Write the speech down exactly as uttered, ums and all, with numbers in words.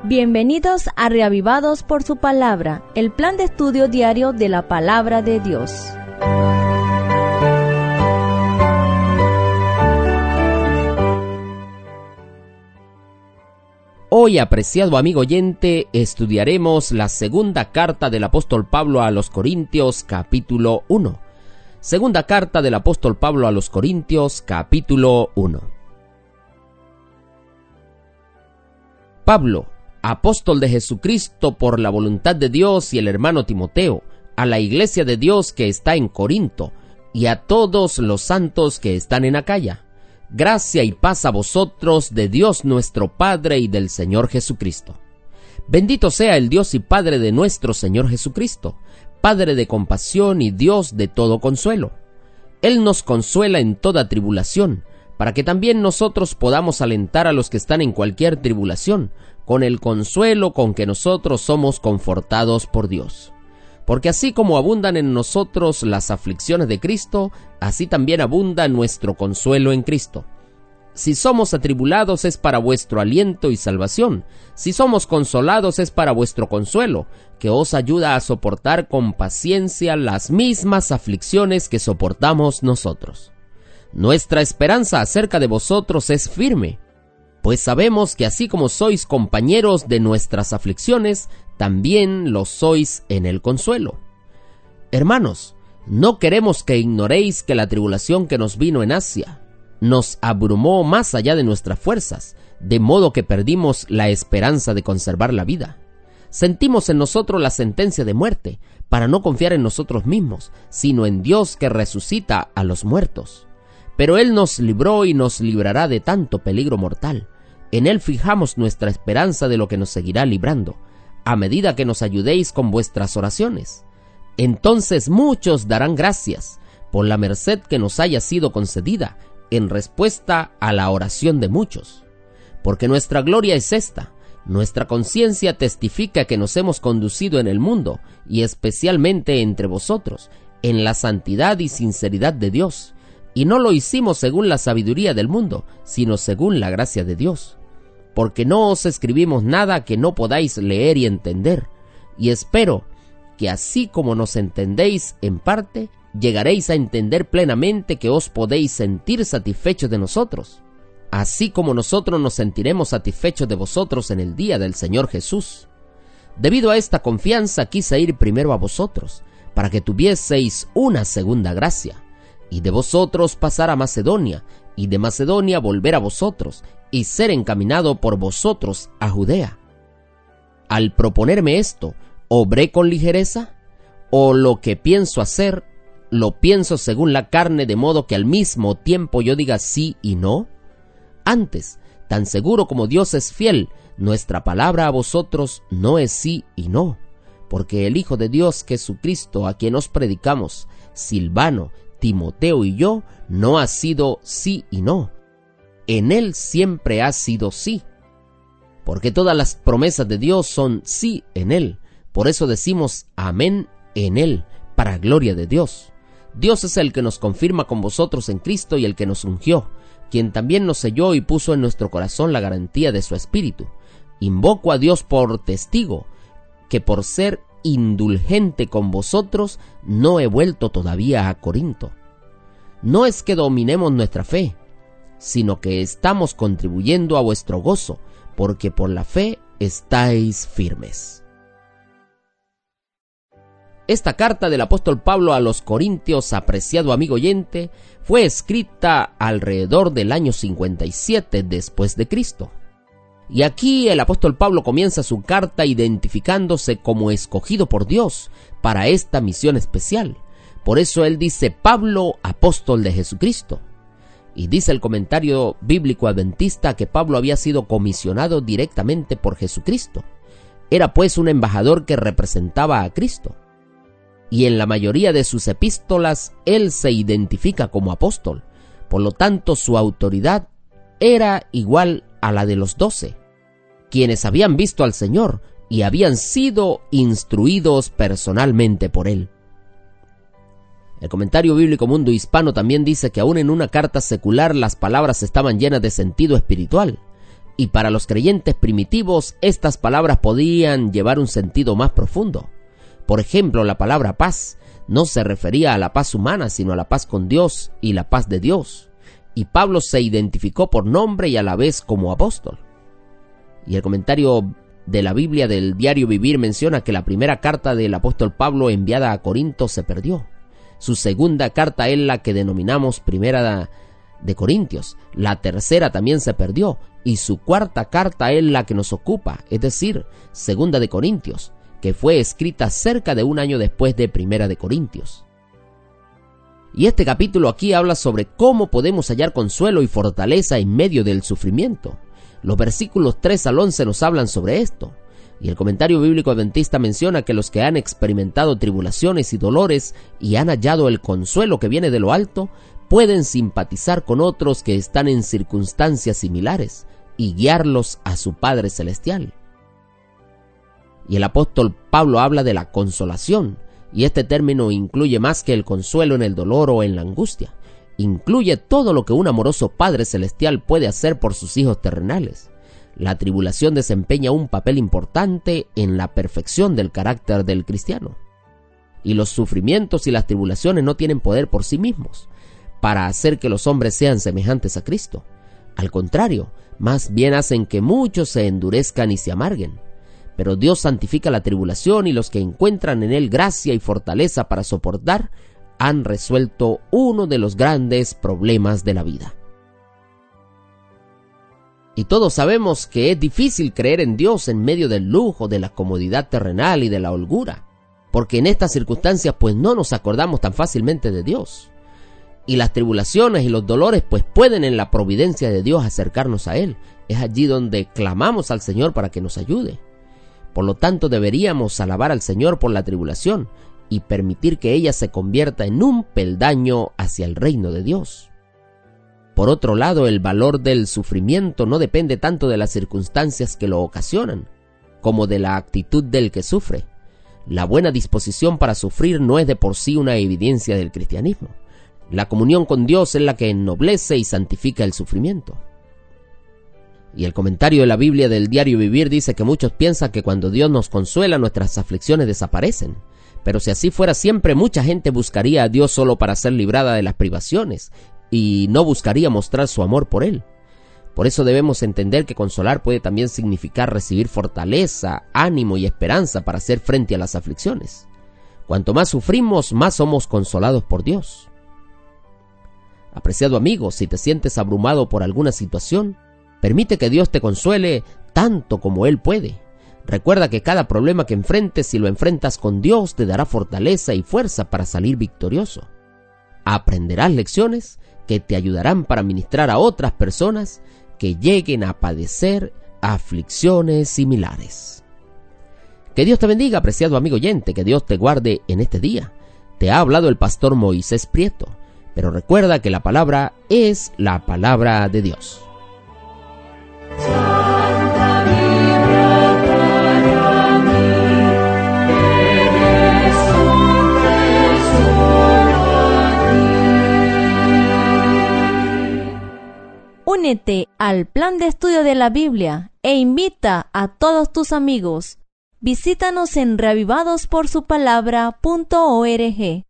Bienvenidos a Reavivados por su Palabra, el plan de estudio diario de la Palabra de Dios. Hoy, apreciado amigo oyente, estudiaremos la segunda carta del apóstol Pablo a los Corintios, capítulo uno. Segunda carta del apóstol Pablo a los Corintios, capítulo uno. Pablo, apóstol de Jesucristo por la voluntad de Dios, y el hermano Timoteo, a la iglesia de Dios que está en Corinto, y a todos los santos que están en Acaya. Gracia y paz a vosotros de Dios nuestro Padre y del Señor Jesucristo. Bendito sea el Dios y Padre de nuestro Señor Jesucristo, Padre de compasión y Dios de todo consuelo. Él nos consuela en toda tribulación, para que también nosotros podamos alentar a los que están en cualquier tribulación, con el consuelo con que nosotros somos confortados por Dios. Porque así como abundan en nosotros las aflicciones de Cristo, así también abunda nuestro consuelo en Cristo. Si somos atribulados es para vuestro aliento y salvación, si somos consolados es para vuestro consuelo, que os ayuda a soportar con paciencia las mismas aflicciones que soportamos nosotros. Nuestra esperanza acerca de vosotros es firme, pues sabemos que así como sois compañeros de nuestras aflicciones, también lo sois en el consuelo. Hermanos, no queremos que ignoréis que la tribulación que nos vino en Asia nos abrumó más allá de nuestras fuerzas, de modo que perdimos la esperanza de conservar la vida. Sentimos en nosotros la sentencia de muerte, para no confiar en nosotros mismos, sino en Dios que resucita a los muertos. Pero Él nos libró y nos librará de tanto peligro mortal. En Él fijamos nuestra esperanza de lo que nos seguirá librando, a medida que nos ayudéis con vuestras oraciones. Entonces muchos darán gracias por la merced que nos haya sido concedida en respuesta a la oración de muchos. Porque nuestra gloria es esta: nuestra conciencia testifica que nos hemos conducido en el mundo, y especialmente entre vosotros, en la santidad y sinceridad de Dios, y no lo hicimos según la sabiduría del mundo, sino según la gracia de Dios. Porque no os escribimos nada que no podáis leer y entender, y espero que así como nos entendéis en parte, llegaréis a entender plenamente que os podéis sentir satisfechos de nosotros, así como nosotros nos sentiremos satisfechos de vosotros en el día del Señor Jesús. Debido a esta confianza quise ir primero a vosotros, para que tuvieseis una segunda gracia, y de vosotros pasar a Macedonia, y de Macedonia volver a vosotros, y ser encaminado por vosotros a Judea. Al proponerme esto, ¿obré con ligereza? ¿O lo que pienso hacer, lo pienso según la carne, de modo que al mismo tiempo yo diga sí y no? Antes, tan seguro como Dios es fiel, nuestra palabra a vosotros no es sí y no, porque el Hijo de Dios Jesucristo, a quien os predicamos, Silvano, Timoteo y yo, no ha sido sí y no. En Él siempre ha sido sí. Porque todas las promesas de Dios son sí en Él. Por eso decimos amén en Él, para gloria de Dios. Dios es el que nos confirma con vosotros en Cristo y el que nos ungió, quien también nos selló y puso en nuestro corazón la garantía de su Espíritu. Invoco a Dios por testigo, que por ser indulgente con vosotros no he vuelto todavía a Corinto. No es que dominemos nuestra fe, sino que estamos contribuyendo a vuestro gozo, porque por la fe estáis firmes. Esta carta del apóstol Pablo a los Corintios, apreciado amigo oyente, fue escrita alrededor del año cincuenta y siete después de Cristo. Y aquí el apóstol Pablo comienza su carta identificándose como escogido por Dios para esta misión especial. Por eso él dice: Pablo, apóstol de Jesucristo. Y dice el comentario bíblico adventista que Pablo había sido comisionado directamente por Jesucristo. Era pues un embajador que representaba a Cristo. Y en la mayoría de sus epístolas él se identifica como apóstol. Por lo tanto, su autoridad era igual a la de los doce, quienes habían visto al Señor y habían sido instruidos personalmente por él. El comentario bíblico Mundo Hispano también dice que aún en una carta secular las palabras estaban llenas de sentido espiritual, Y para los creyentes primitivos, estas palabras podían llevar un sentido más profundo. Por ejemplo, la palabra paz no se refería a la paz humana, sino a la paz con Dios y la paz de Dios. Y Pablo se identificó por nombre y a la vez como apóstol. Y el comentario de la Biblia del Diario Vivir menciona que la primera carta del apóstol Pablo enviada a Corinto se perdió. Su segunda carta es la que denominamos Primera de Corintios. La tercera también se perdió. Y su cuarta carta es la que nos ocupa, es decir, Segunda de Corintios, que fue escrita cerca de un año después de Primera de Corintios. Y este capítulo aquí habla sobre cómo podemos hallar consuelo y fortaleza en medio del sufrimiento. Los versículos tres al once nos hablan sobre esto. Y el comentario bíblico adventista menciona que los que han experimentado tribulaciones y dolores y han hallado el consuelo que viene de lo alto, pueden simpatizar con otros que están en circunstancias similares y guiarlos a su Padre Celestial. Y el apóstol Pablo habla de la consolación, y este término incluye más que el consuelo en el dolor o en la angustia. Incluye todo lo que un amoroso Padre Celestial puede hacer por sus hijos terrenales. La tribulación desempeña un papel importante en la perfección del carácter del cristiano. Y los sufrimientos y las tribulaciones no tienen poder por sí mismos para hacer que los hombres sean semejantes a Cristo. Al contrario, más bien hacen que muchos se endurezcan y se amarguen. Pero Dios santifica la tribulación y los que encuentran en Él gracia y fortaleza para soportar, han resuelto uno de los grandes problemas de la vida. Y todos sabemos que es difícil creer en Dios en medio del lujo, de la comodidad terrenal y de la holgura, porque en estas circunstancias pues no nos acordamos tan fácilmente de Dios. Y las tribulaciones y los dolores pues pueden en la providencia de Dios acercarnos a Él. Es allí donde clamamos al Señor para que nos ayude. Por lo tanto deberíamos alabar al Señor por la tribulación y permitir que ella se convierta en un peldaño hacia el reino de Dios. Por otro lado, el valor del sufrimiento no depende tanto de las circunstancias que lo ocasionan, como de la actitud del que sufre. La buena disposición para sufrir no es de por sí una evidencia del cristianismo. La comunión con Dios es la que ennoblece y santifica el sufrimiento. Y el comentario de la Biblia del Diario Vivir dice que muchos piensan que cuando Dios nos consuela, nuestras aflicciones desaparecen. Pero si así fuera siempre, mucha gente buscaría a Dios solo para ser librada de las privaciones y no buscaría mostrar su amor por Él. Por eso debemos entender que consolar puede también significar recibir fortaleza, ánimo y esperanza para hacer frente a las aflicciones. Cuanto más sufrimos, más somos consolados por Dios. Apreciado amigo, si te sientes abrumado por alguna situación, permite que Dios te consuele tanto como Él puede. Recuerda que cada problema que enfrentes, si lo enfrentas con Dios, te dará fortaleza y fuerza para salir victorioso. Aprenderás lecciones que te ayudarán para ministrar a otras personas que lleguen a padecer aflicciones similares. Que Dios te bendiga, apreciado amigo oyente, que Dios te guarde en este día. Te ha hablado el pastor Moisés Prieto, pero recuerda que la palabra es la palabra de Dios. Únete al plan de estudio de la Biblia e invita a todos tus amigos. Visítanos en reavivados por su palabra punto org.